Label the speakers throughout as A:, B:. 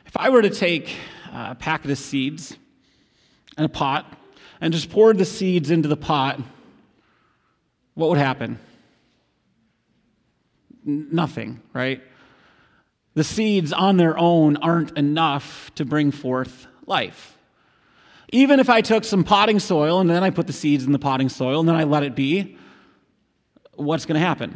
A: If I were to take a packet of seeds and a pot and just poured the seeds into the pot, what would happen? Nothing, right? The seeds on their own aren't enough to bring forth life. Even if I took some potting soil and then I put the seeds in the potting soil and then I let it be, what's going to happen?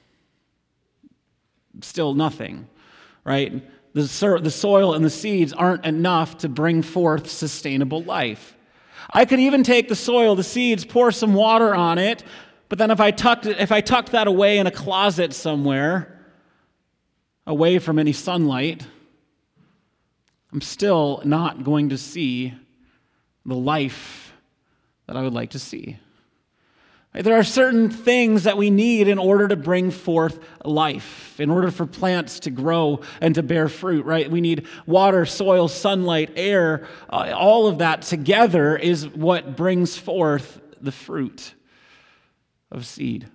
A: Still nothing, right? The soil and the seeds aren't enough to bring forth sustainable life. I could even take the soil, the seeds, pour some water on it, but then if I tucked that away in a closet somewhere, away from any sunlight, I'm still not going to see the life that I would like to see. There are certain things that we need in order to bring forth life, in order for plants to grow and to bear fruit, right? We need water, soil, sunlight, air. All of that together is what brings forth the fruit of seed.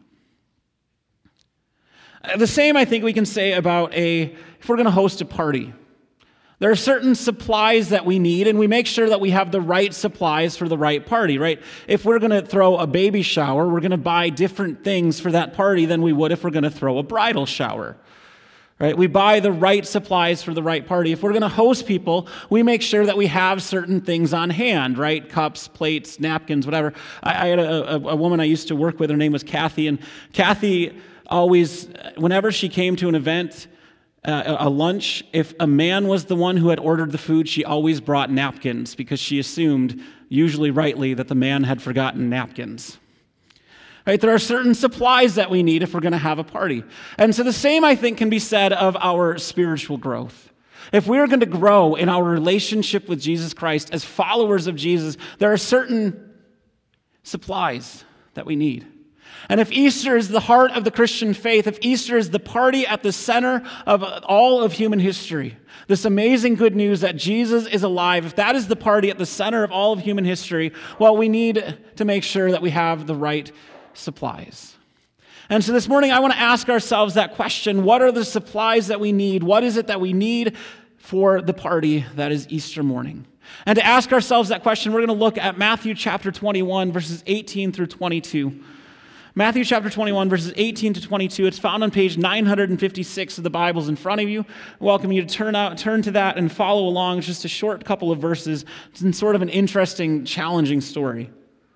A: The same, I think, we can say about if we're going to host a party. There are certain supplies that we need, and we make sure that we have the right supplies for the right party, right? If we're going to throw a baby shower, we're going to buy different things for that party than we would if we're going to throw a bridal shower, right? We buy the right supplies for the right party. If we're going to host people, we make sure that we have certain things on hand, right? Cups, plates, napkins, whatever. I had a woman I used to work with. Her name was Kathy, and Kathy always, whenever she came to an event, a lunch, if a man was the one who had ordered the food, she always brought napkins because she assumed, usually rightly, that the man had forgotten napkins. Right? There are certain supplies that we need if we're going to have a party. And so the same, I think, can be said of our spiritual growth. If we're going to grow in our relationship with Jesus Christ as followers of Jesus, there are certain supplies that we need. And if Easter is the heart of the Christian faith, if Easter is the party at the center of all of human history, this amazing good news that Jesus is alive, if that is the party at the center of all of human history, well, we need to make sure that we have the right supplies. And so this morning, I want to ask ourselves that question: what are the supplies that we need? What is it that we need for the party that is Easter morning? And to ask ourselves that question, we're going to look at Matthew chapter 21, verses 18 through 22. Matthew chapter 21, verses 18 to 22. It's found on page 956 of the Bibles in front of you. I welcome you to turn to that and follow along. It's just a short couple of verses. It's sort of an interesting, challenging story.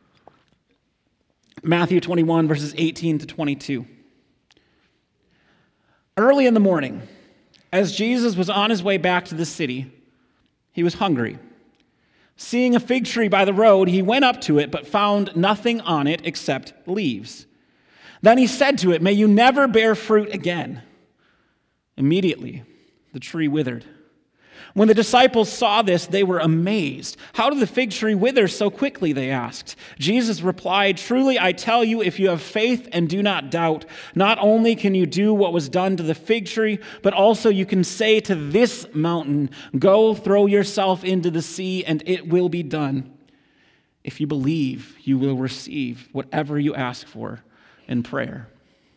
A: Matthew 21, verses 18 to 22. Early in the morning, as Jesus was on his way back to the city, he was hungry. Seeing a fig tree by the road, he went up to it, but found nothing on it except leaves. Then he said to it, "May you never bear fruit again." Immediately, the tree withered. When the disciples saw this, they were amazed. "How did the fig tree wither so quickly?" they asked. Jesus replied, "Truly I tell you, if you have faith and do not doubt, not only can you do what was done to the fig tree, but also you can say to this mountain, 'Go throw yourself into the sea,' and it will be done. If you believe, you will receive whatever you ask for in prayer."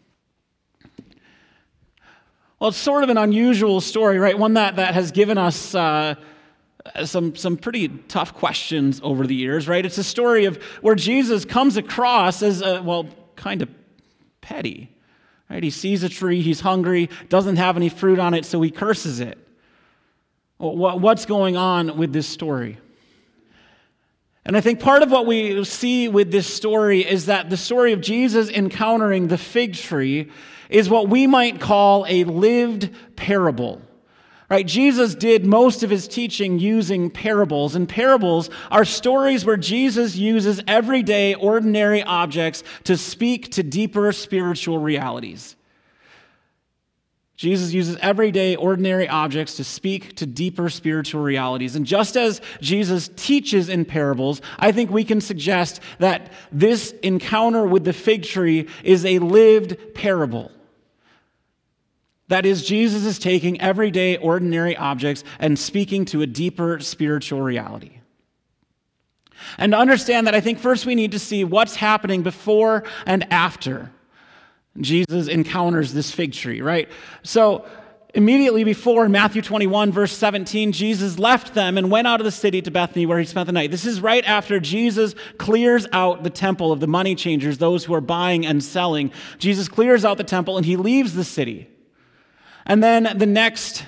A: Well, it's sort of an unusual story, right? One that has given us some pretty tough questions over the years, right? It's a story of where Jesus comes across as, kind of petty, right? He sees a tree, he's hungry, doesn't have any fruit on it, so he curses it. What's going on with this story? And I think part of what we see with this story is that the story of Jesus encountering the fig tree is what we might call a lived parable. Right? Jesus did most of his teaching using parables, and parables are stories where Jesus uses everyday, ordinary objects to speak to deeper spiritual realities. Jesus uses everyday, ordinary objects to speak to deeper spiritual realities. And just as Jesus teaches in parables, I think we can suggest that this encounter with the fig tree is a lived parable. That is, Jesus is taking everyday, ordinary objects and speaking to a deeper spiritual reality. And to understand that, I think first we need to see what's happening before and after Jesus encounters this fig tree, right? So Immediately before, in Matthew 21, verse 17, Jesus left them and went out of the city to Bethany, where he spent the night. This is right after Jesus clears out the temple of the money changers, those who are buying and selling. Jesus clears out the temple and he leaves the city. And then the next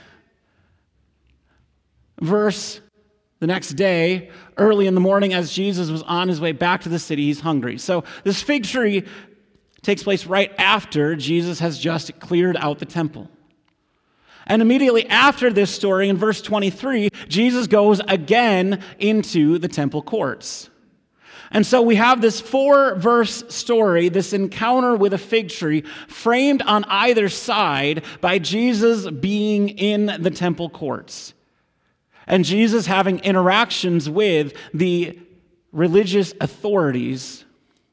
A: verse, the next day, early in the morning, as Jesus was on his way back to the city, he's hungry. So this fig tree takes place right after Jesus has just cleared out the temple. And immediately after this story, in verse 23, Jesus goes again into the temple courts. And so we have this 4-verse story, this encounter with a fig tree, framed on either side by Jesus being in the temple courts. And Jesus having interactions with the religious authorities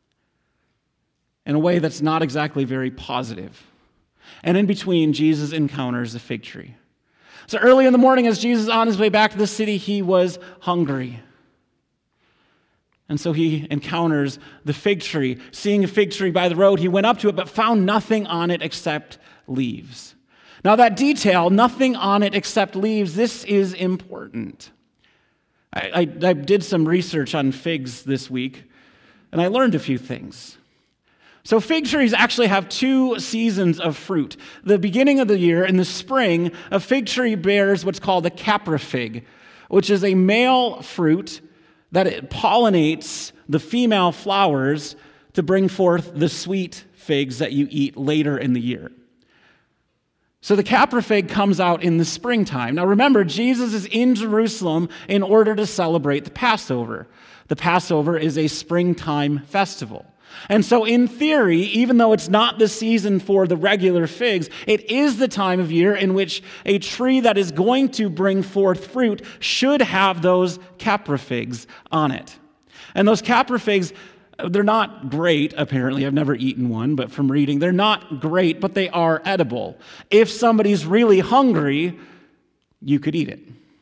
A: in a way that's not exactly very positive. And in between, Jesus encounters the fig tree. So early in the morning, as Jesus is on his way back to the city, he was hungry. And so he encounters the fig tree. Seeing a fig tree by the road, he went up to it, but found nothing on it except leaves. Now that detail, nothing on it except leaves, this is important. I did some research on figs this week, and I learned a few things. So fig trees actually have 2 seasons of fruit. The beginning of the year, in the spring, a fig tree bears what's called a caprifig, which is a male fruit that it pollinates the female flowers to bring forth the sweet figs that you eat later in the year. So the caprifig comes out in the springtime. Now remember, Jesus is in Jerusalem in order to celebrate the Passover. The Passover is a springtime festival. And so in theory, even though it's not the season for the regular figs, it is the time of year in which a tree that is going to bring forth fruit should have those caprifigs on it. And those caprifigs, they're not great, apparently. I've never eaten one, but from reading, they're not great, but they are edible. If somebody's really hungry, you could eat it.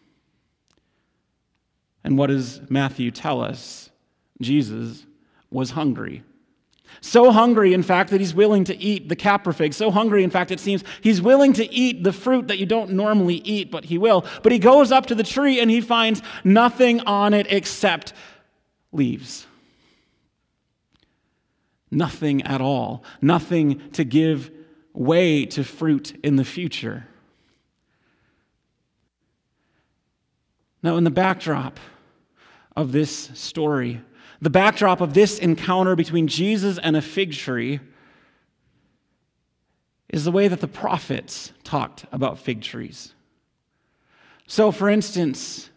A: And what does Matthew tell us? Jesus was hungry. So hungry, in fact, that he's willing to eat the caprifig. So hungry, in fact, it seems he's willing to eat the fruit that you don't normally eat, but he will. But he goes up to the tree and he finds nothing on it except leaves. Nothing at all. Nothing to give way to fruit in the future. Now, in the backdrop of this story, the backdrop of this encounter between Jesus and a fig tree is the way that the prophets talked about fig trees. So, for instance,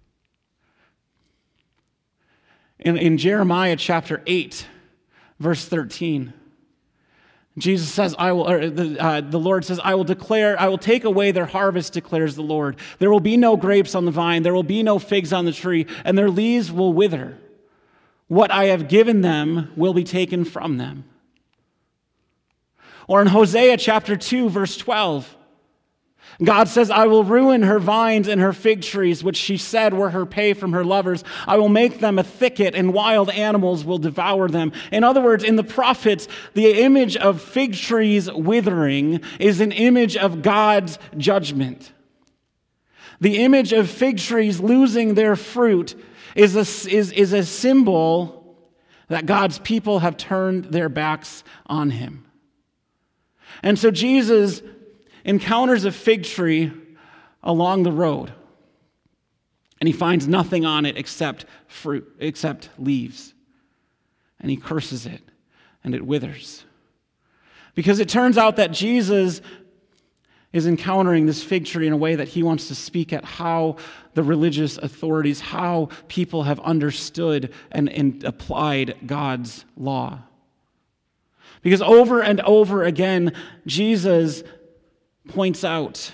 A: in Jeremiah chapter 8, verse 13, Jesus says, the Lord says, I will take away their harvest, declares the Lord. There will be no grapes on the vine, there will be no figs on the tree, and their leaves will wither. What I have given them will be taken from them. Or in Hosea chapter 2, verse 12, God says, I will ruin her vines and her fig trees, which she said were her pay from her lovers. I will make them a thicket, and wild animals will devour them. In other words, in the prophets, the image of fig trees withering is an image of God's judgment. The image of fig trees losing their fruit is a symbol that God's people have turned their backs on him. And so Jesus encounters a fig tree along the road, and he finds nothing on it except fruit, except leaves. And he curses it, and it withers. Because it turns out that Jesus is encountering this fig tree in a way that he wants to speak at how the religious authorities, how people have understood and applied God's law. Because over and over again, Jesus points out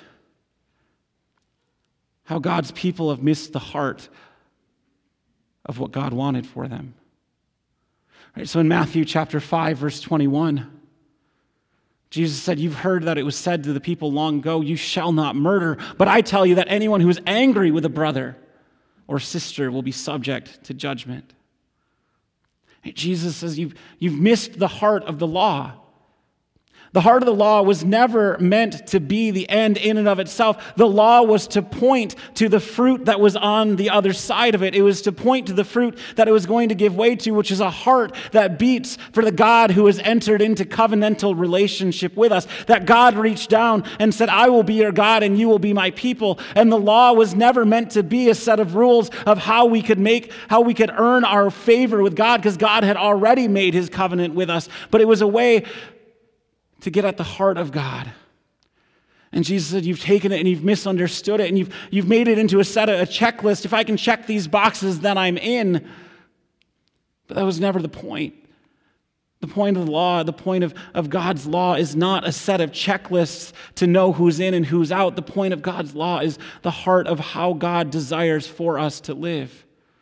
A: how God's people have missed the heart of what God wanted for them. Right, so in Matthew chapter 5, verse 21, Jesus said, you've heard that it was said to the people long ago, you shall not murder. But I tell you that anyone who is angry with a brother or sister will be subject to judgment. Jesus says, you've missed the heart of the law. The heart of the law was never meant to be the end in and of itself. The law was to point to the fruit that was on the other side of it. It was to point to the fruit that it was going to give way to, which is a heart that beats for the God who has entered into covenantal relationship with us. That God reached down and said, I will be your God and you will be my people. And the law was never meant to be a set of rules of how we could earn our favor with God, because God had already made his covenant with us. But it was a way to get at the heart of God. And Jesus said, you've taken it and you've misunderstood it, and you've made it into a checklist. If I can check these boxes, then I'm in. But that was never the point. The point of the law, the point of God's law is not a set of checklists to know who's in and who's out. The point of God's law is the heart of how God desires for us to live.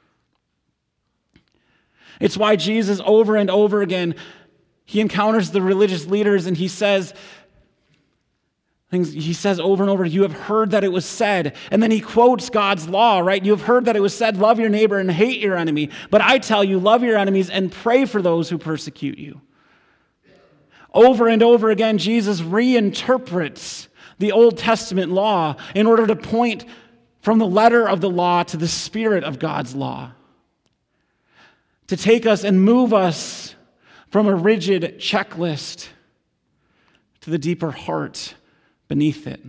A: It's why Jesus, over and over again, he encounters the religious leaders and he says over and over, you have heard that it was said. And then he quotes God's law, right? You have heard that it was said, love your neighbor and hate your enemy. But I tell you, love your enemies and pray for those who persecute you. Over and over again, Jesus reinterprets the Old Testament law in order to point from the letter of the law to the spirit of God's law. To take us and move us from a rigid checklist to the deeper heart beneath it.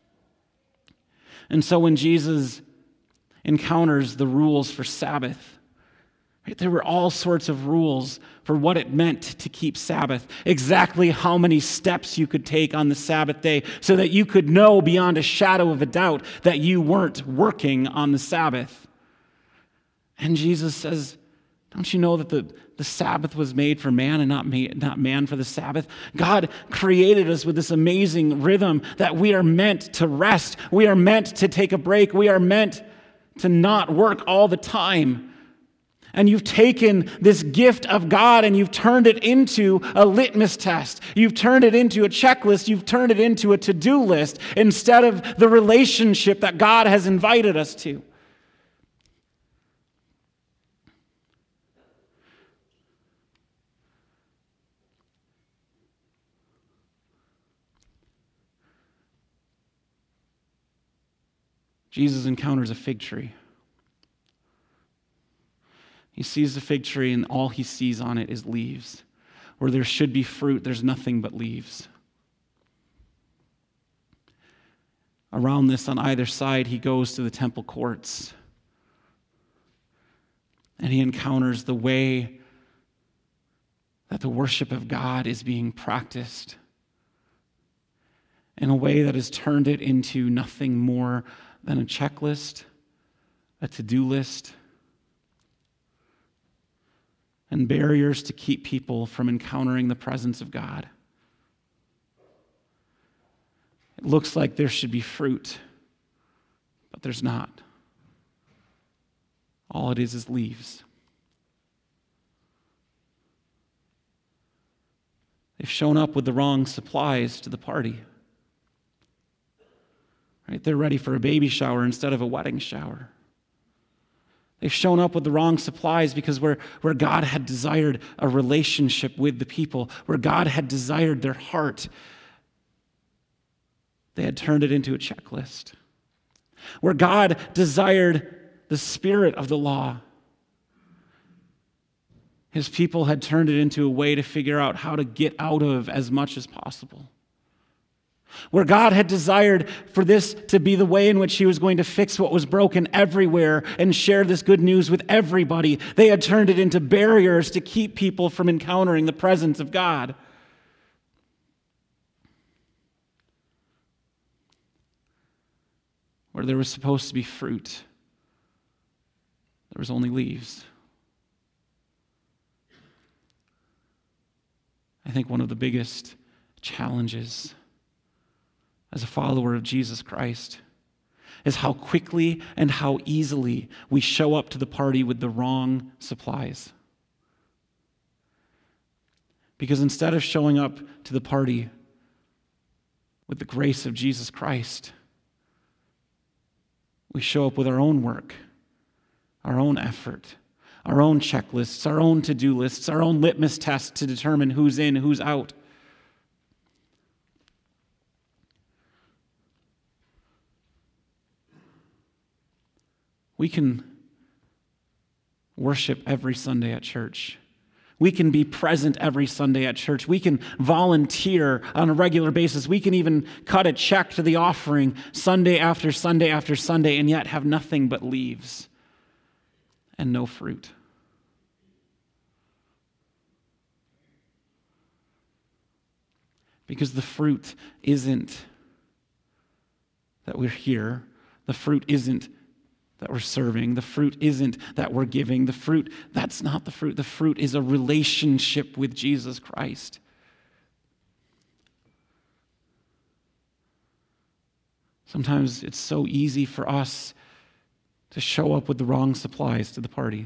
A: And so when Jesus encounters the rules for Sabbath, right, there were all sorts of rules for what it meant to keep Sabbath, exactly how many steps you could take on the Sabbath day so that you could know beyond a shadow of a doubt that you weren't working on the Sabbath. And Jesus says, don't you know that the Sabbath was made for man and not man for the Sabbath? God created us with this amazing rhythm that we are meant to rest. We are meant to take a break. We are meant to not work all the time. And you've taken this gift of God and you've turned it into a litmus test. You've turned it into a checklist. You've turned it into a to-do list instead of the relationship that God has invited us to. Jesus encounters a fig tree. He sees the fig tree and all he sees on it is leaves. Where there should be fruit, there's nothing but leaves. Around this, on either side, he goes to the temple courts. And he encounters the way that the worship of God is being practiced in a way that has turned it into nothing more than a checklist, a to-do list, and barriers to keep people from encountering the presence of God. It looks like there should be fruit, but there's not. All it is leaves. They've shown up with the wrong supplies to the party. Right? They're ready for a baby shower instead of a wedding shower. They've shown up with the wrong supplies because where God had desired a relationship with the people, where God had desired their heart, they had turned it into a checklist. Where God desired the spirit of the law, his people had turned it into a way to figure out how to get out of as much as possible. Where God had desired for this to be the way in which he was going to fix what was broken everywhere and share this good news with everybody, they had turned it into barriers to keep people from encountering the presence of God. Where there was supposed to be fruit, there was only leaves. I think one of the biggest challenges as a follower of Jesus Christ is how quickly and how easily we show up to the party with the wrong supplies. Because instead of showing up to the party with the grace of Jesus Christ, we show up with our own work, our own effort, our own checklists, our own to-do lists, our own litmus tests to determine who's in, who's out. we can worship every Sunday at church. We can be present every Sunday at church. We can volunteer on a regular basis. We can even cut a check to the offering Sunday after Sunday after Sunday, and yet have nothing but leaves and no fruit. Because the fruit isn't that we're here. The fruit isn't that we're serving. The fruit isn't that we're giving. The fruit, that's not the fruit. The fruit is a relationship with Jesus Christ. Sometimes it's so easy for us to show up with the wrong supplies to the party.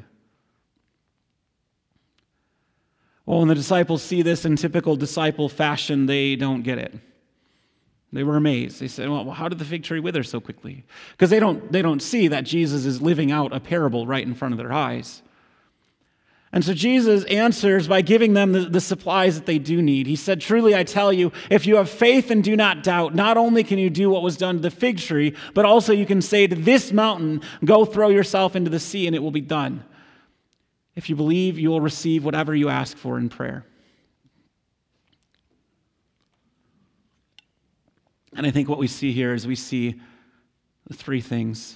A: Well, when the disciples see this in typical disciple fashion, they don't get it. They were amazed. They said, well, how did the fig tree wither so quickly? Because they don't see that Jesus is living out a parable right in front of their eyes. And so Jesus answers by giving them the supplies that they do need. He said, truly I tell you, if you have faith and do not doubt, not only can you do what was done to the fig tree, but also you can say to this mountain, go throw yourself into the sea, and it will be done. If you believe, you will receive whatever you ask for in prayer. And I think what we see here is we see the three things.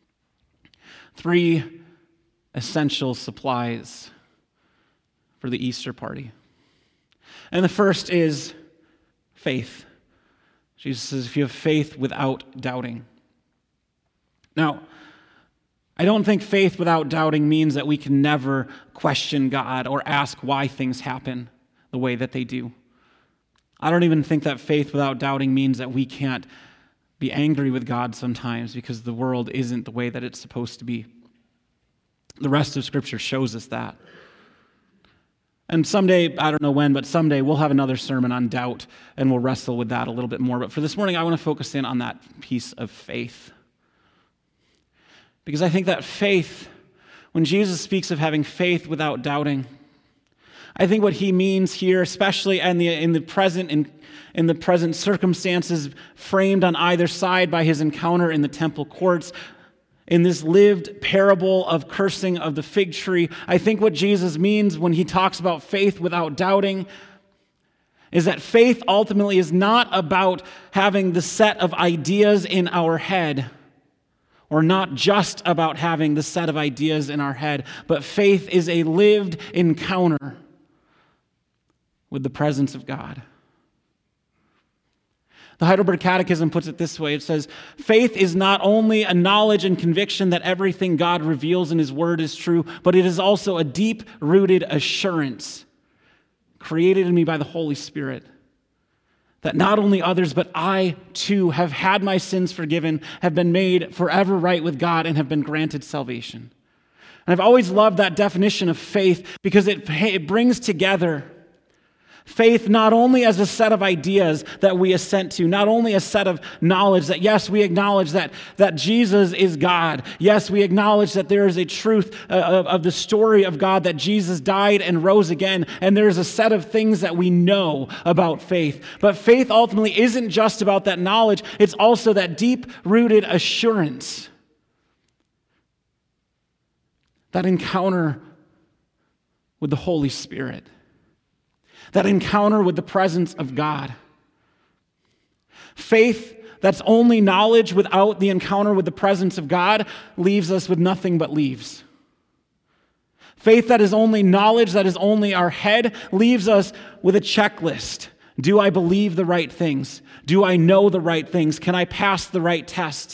A: Three essential supplies for the Easter party. And the first is faith. Jesus says, if you have faith without doubting. Now, I don't think faith without doubting means that we can never question God or ask why things happen the way that they do. I don't even think that faith without doubting means that we can't be angry with God sometimes because the world isn't the way that it's supposed to be. The rest of Scripture shows us that. And someday, I don't know when, but someday we'll have another sermon on doubt and we'll wrestle with that a little bit more. But for this morning, I want to focus in on that piece of faith. Because I think that faith, when Jesus speaks of having faith without doubting, I think what he means here, especially in the present circumstances framed on either side by his encounter in the temple courts, in this lived parable of cursing of the fig tree, I think what Jesus means when he talks about faith without doubting is that faith ultimately is not about having the set of ideas in our head, or not just about having the set of ideas in our head, but faith is a lived encounter with the presence of God. The Heidelberg Catechism puts it this way. It says, faith is not only a knowledge and conviction that everything God reveals in his word is true, but it is also a deep-rooted assurance created in me by the Holy Spirit that not only others, but I too have had my sins forgiven, have been made forever right with God, and have been granted salvation. And I've always loved that definition of faith because it brings together faith not only as a set of ideas that we assent to, not only a set of knowledge that, yes, we acknowledge that Jesus is God. Yes, we acknowledge that there is a truth of the story of God, that Jesus died and rose again, and there is a set of things that we know about faith. But faith ultimately isn't just about that knowledge, it's also that deep-rooted assurance, that encounter with the Holy Spirit. That encounter with the presence of God. Faith that's only knowledge without the encounter with the presence of God leaves us with nothing but leaves. Faith that is only knowledge, that is only our head, leaves us with a checklist. Do I believe the right things? Do I know the right things? Can I pass the right test?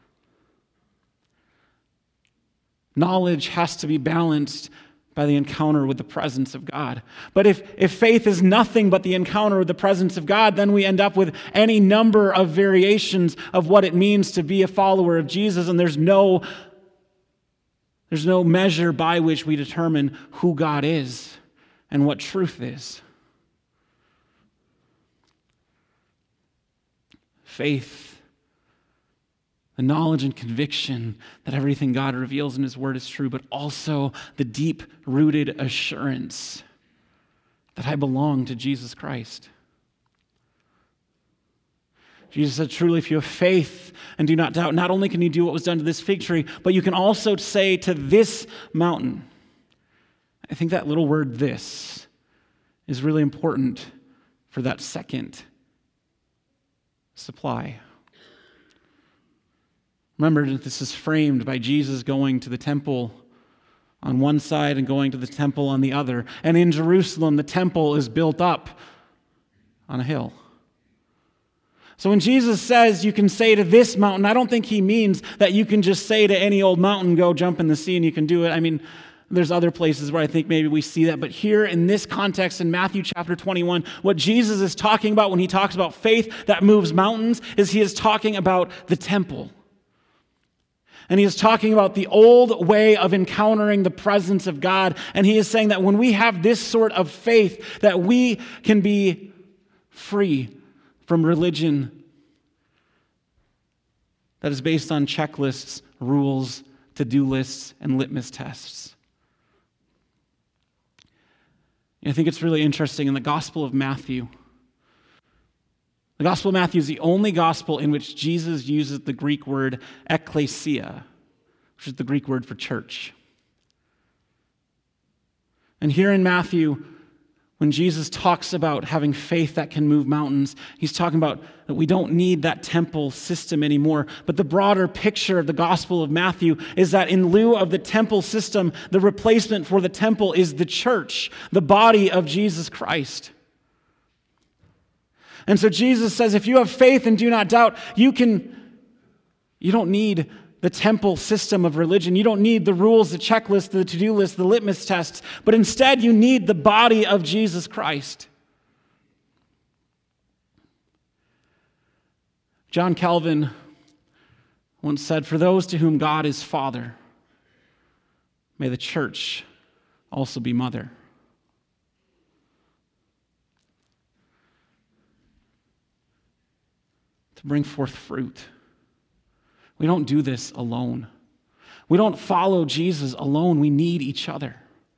A: Knowledge has to be balanced by the encounter with the presence of God. But if faith is nothing but the encounter with the presence of God, then we end up with any number of variations of what it means to be a follower of Jesus, and there's no measure by which we determine who God is and what truth is. Faith, the knowledge and conviction that everything God reveals in his word is true, but also the deep-rooted assurance that I belong to Jesus Christ. Jesus said, truly, if you have faith and do not doubt, not only can you do what was done to this fig tree, but you can also say to this mountain. I think that little word, this, is really important for that second supply. Remember, this is framed by Jesus going to the temple on one side and going to the temple on the other. And in Jerusalem, the temple is built up on a hill. So when Jesus says you can say to this mountain, I don't think he means that you can just say to any old mountain, go jump in the sea and you can do it. I mean, there's other places where I think maybe we see that. But here in this context in Matthew chapter 21, what Jesus is talking about when he talks about faith that moves mountains is he is talking about the temple. And he is talking about the old way of encountering the presence of God. And he is saying that when we have this sort of faith, that we can be free from religion that is based on checklists, rules, to-do lists, and litmus tests. I think it's really interesting in the Gospel of Matthew. The Gospel of Matthew is the only gospel in which Jesus uses the Greek word ekklesia, which is the Greek word for church. And here in Matthew, when Jesus talks about having faith that can move mountains, he's talking about that we don't need that temple system anymore. But the broader picture of the Gospel of Matthew is that in lieu of the temple system, the replacement for the temple is the church, the body of Jesus Christ. And so Jesus says, if you have faith and do not doubt, you don't need the temple system of religion. You don't need the rules, the checklist, the to-do list, the litmus tests, but instead you need the body of Jesus Christ. John Calvin once said, for those to whom God is Father, may the church also be mother. To bring forth fruit. We don't do this alone. We don't follow Jesus alone. We need each other.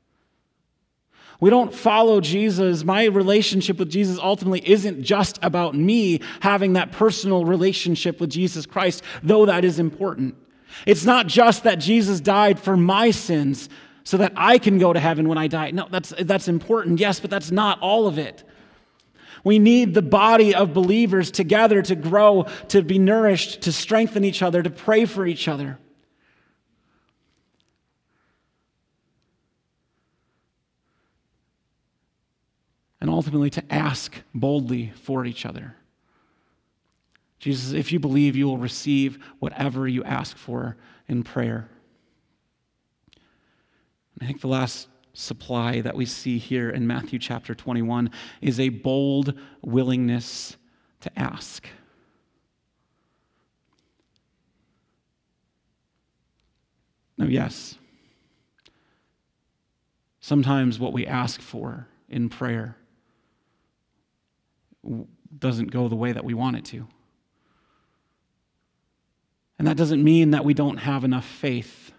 A: We don't follow Jesus. My relationship with Jesus ultimately isn't just about me having that personal relationship with Jesus Christ, though that is important. It's not just that Jesus died for my sins so that I can go to heaven when I die. No, that's important, yes, but that's not all of it. We need the body of believers together to grow, to be nourished, to strengthen each other, to pray for each other. And ultimately to ask boldly for each other. Jesus, if you believe, you will receive whatever you ask for in prayer. I think the last supply that we see here in Matthew chapter 21 is a bold willingness to ask. Now, yes, sometimes what we ask for in prayer doesn't go the way that we want it to. And that doesn't mean that we don't have enough faith.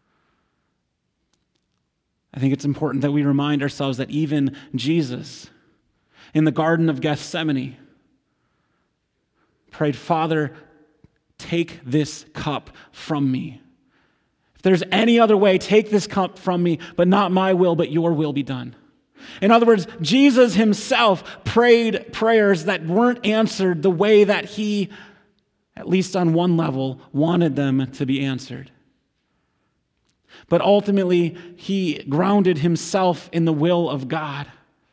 A: I think it's important that we remind ourselves that even Jesus, in the Garden of Gethsemane, prayed, Father, take this cup from me. If there's any other way, take this cup from me, but not my will, but your will be done. In other words, Jesus himself prayed prayers that weren't answered the way that he, at least on one level, wanted them to be answered. But ultimately, he grounded himself in the will of God.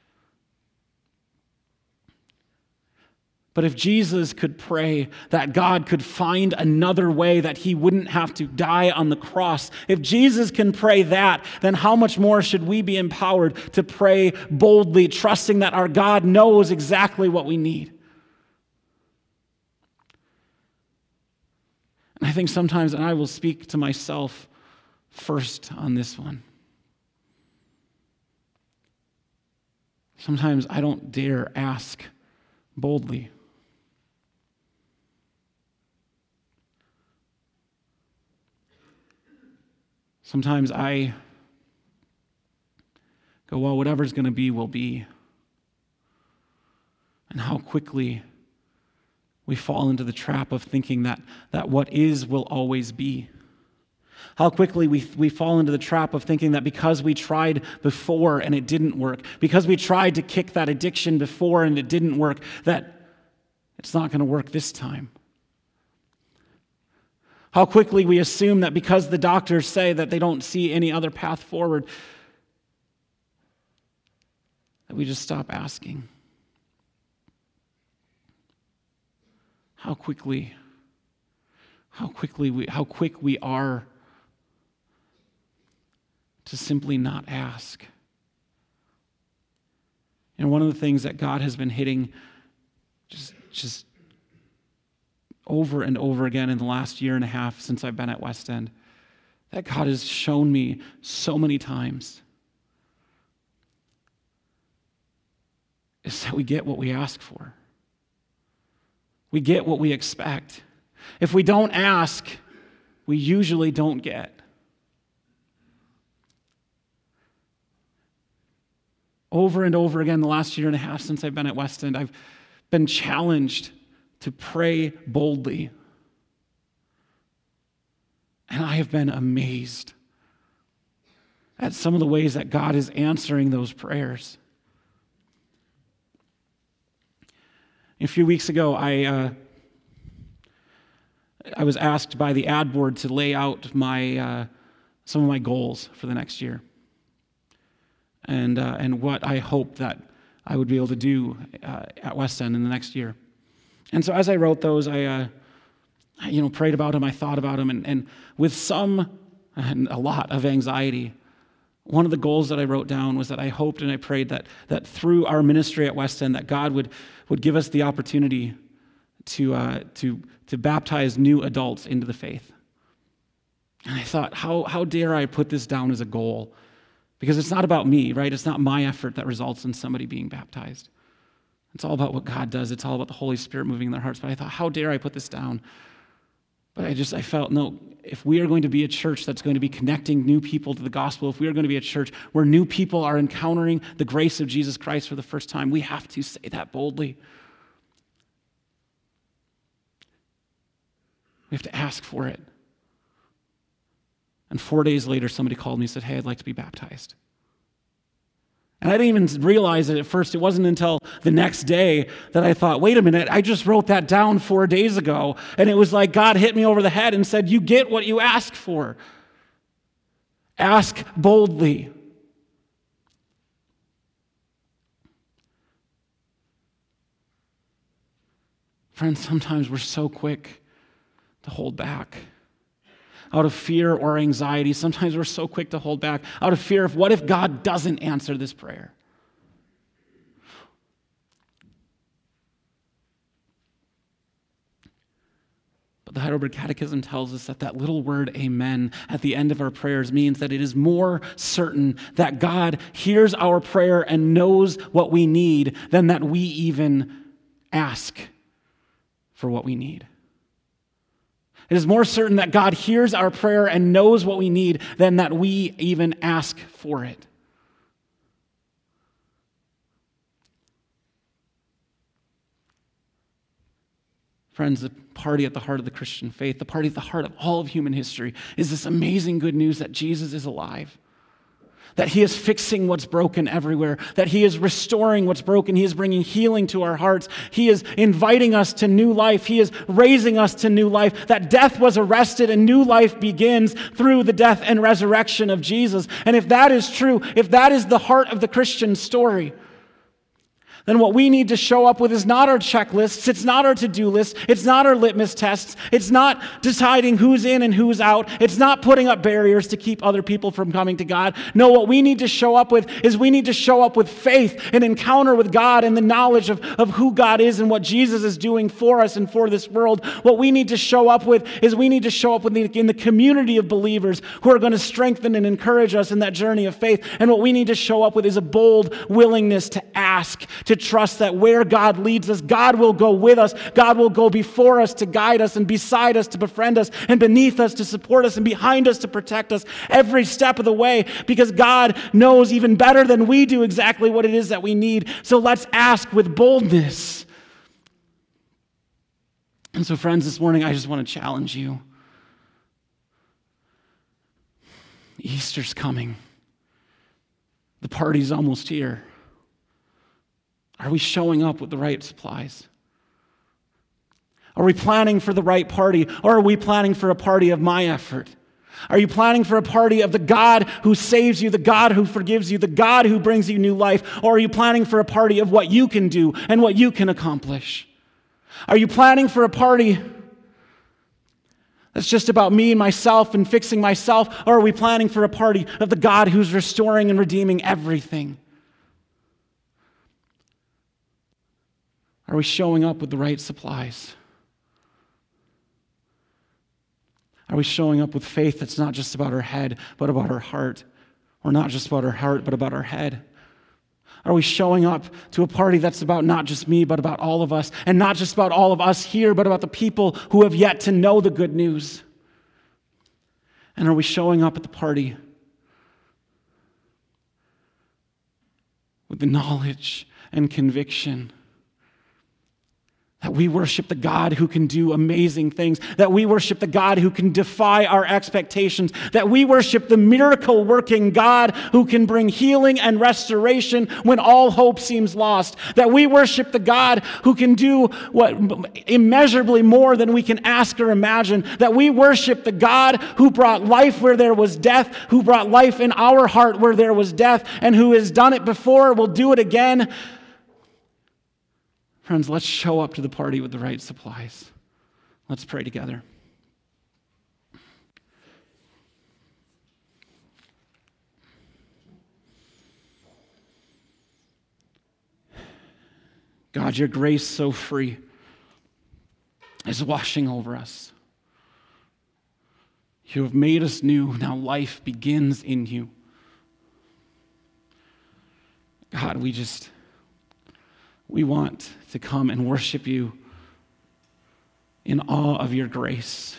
A: But if Jesus could pray that God could find another way that he wouldn't have to die on the cross, if Jesus can pray that, then how much more should we be empowered to pray boldly, trusting that our God knows exactly what we need? And I think sometimes, and I will speak to myself first on this one, sometimes I don't dare ask boldly. Sometimes I go, well, whatever's going to be will be. And how quickly we fall into the trap of thinking that what is will always be. How quickly we fall into the trap of thinking that because we tried before and it didn't work, because we tried to kick that addiction before and it didn't work, that it's not going to work this time. How quickly we assume that because the doctors say that they don't see any other path forward, that we just stop asking. How quick we are to simply not ask. And one of the things that God has been hitting just over and over again in the last year and a half since I've been at West End, that God has shown me so many times, is that we get what we ask for. We get what we expect. If we don't ask, we usually don't get. Over and over again, the last year and a half since I've been at West End, I've been challenged to pray boldly. And I have been amazed at some of the ways that God is answering those prayers. A few weeks ago, I was asked by the ad board to lay out some of my goals for the next year, and what I hope that I would be able to do at West End in the next year. And so as I wrote those, I prayed about them, I thought about them, and with a lot of anxiety, one of the goals that I wrote down was that I hoped and I prayed that through our ministry at West End, that God would give us the opportunity to baptize new adults into the faith. And I thought, how dare I put this down as a goal? Because it's not about me, right? It's not my effort that results in somebody being baptized. It's all about what God does. It's all about the Holy Spirit moving in their hearts. But I thought, how dare I put this down? But I felt, no, if we are going to be a church that's going to be connecting new people to the gospel, if we are going to be a church where new people are encountering the grace of Jesus Christ for the first time, we have to say that boldly. We have to ask for it. And 4 days later, somebody called me and said, hey, I'd like to be baptized. And I didn't even realize it at first. It wasn't until the next day that I thought, wait a minute, I just wrote that down 4 days ago. And it was like God hit me over the head and said, you get what you ask for. Ask boldly. Friends, sometimes we're so quick to hold back. Out of fear or anxiety, sometimes we're so quick to hold back. Out of fear of what if God doesn't answer this prayer? But the Heidelberg Catechism tells us that little word amen at the end of our prayers means that it is more certain that God hears our prayer and knows what we need than that we even ask for what we need. It is more certain that God hears our prayer and knows what we need than that we even ask for it. Friends, the party at the heart of the Christian faith, the party at the heart of all of human history, is this amazing good news that Jesus is alive. That he is fixing what's broken everywhere. That he is restoring what's broken. He is bringing healing to our hearts. He is inviting us to new life. He is raising us to new life. That death was arrested and new life begins through the death and resurrection of Jesus. And if that is true, if that is the heart of the Christian story, then what we need to show up with is not our checklists, it's not our to-do list, it's not our litmus tests, it's not deciding who's in and who's out, it's not putting up barriers to keep other people from coming to God. No, what we need to show up with is we need to show up with faith, an encounter with God and the knowledge of who God is and what Jesus is doing for us and for this world. What we need to show up with is we need to show up in the community of believers who are going to strengthen and encourage us in that journey of faith. And what we need to show up with is a bold willingness to ask, to trust that where God leads us, God will go with us. God will go before us to guide us and beside us to befriend us and beneath us to support us and behind us to protect us every step of the way, because God knows even better than we do exactly what it is that we need. So let's ask with boldness. And so, friends, this morning I just want to challenge you. Easter's coming. The party's almost here. Are we showing up with the right supplies? Are we planning for the right party, or are we planning for a party of my effort? Are you planning for a party of the God who saves you, the God who forgives you, the God who brings you new life? Or are you planning for a party of what you can do and what you can accomplish? Are you planning for a party that's just about me and myself and fixing myself? Or are we planning for a party of the God who's restoring and redeeming everything? Are we showing up with the right supplies? Are we showing up with faith that's not just about our head, but about our heart? Or not just about our heart, but about our head? Are we showing up to a party that's about not just me, but about all of us? And not just about all of us here, but about the people who have yet to know the good news? And are we showing up at the party with the knowledge and conviction that we worship the God who can do amazing things, that we worship the God who can defy our expectations, that we worship the miracle-working God who can bring healing and restoration when all hope seems lost, that we worship the God who can do what immeasurably more than we can ask or imagine, that we worship the God who brought life where there was death, who brought life in our heart where there was death, and who has done it before, will do it again. Friends, let's show up to the party with the right supplies. Let's pray together. God, your grace so free is washing over us. You have made us new. Now life begins in you. God, we want to come and worship you in awe of your grace,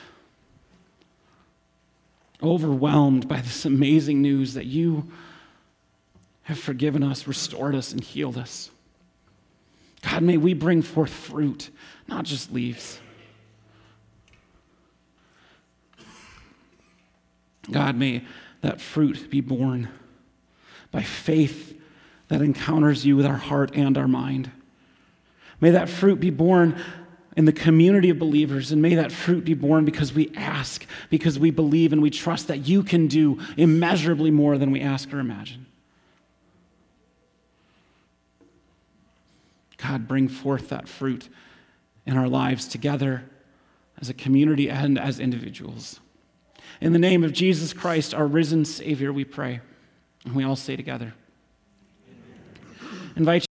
A: overwhelmed by this amazing news that you have forgiven us, restored us, and healed us. God, may we bring forth fruit, not just leaves. God, may that fruit be born by faith that encounters you with our heart and our mind. May that fruit be born in the community of believers, and may that fruit be born because we ask, because we believe and we trust that you can do immeasurably more than we ask or imagine. God, bring forth that fruit in our lives together as a community and as individuals. In the name of Jesus Christ, our risen Savior, we pray. And we all say together. Invite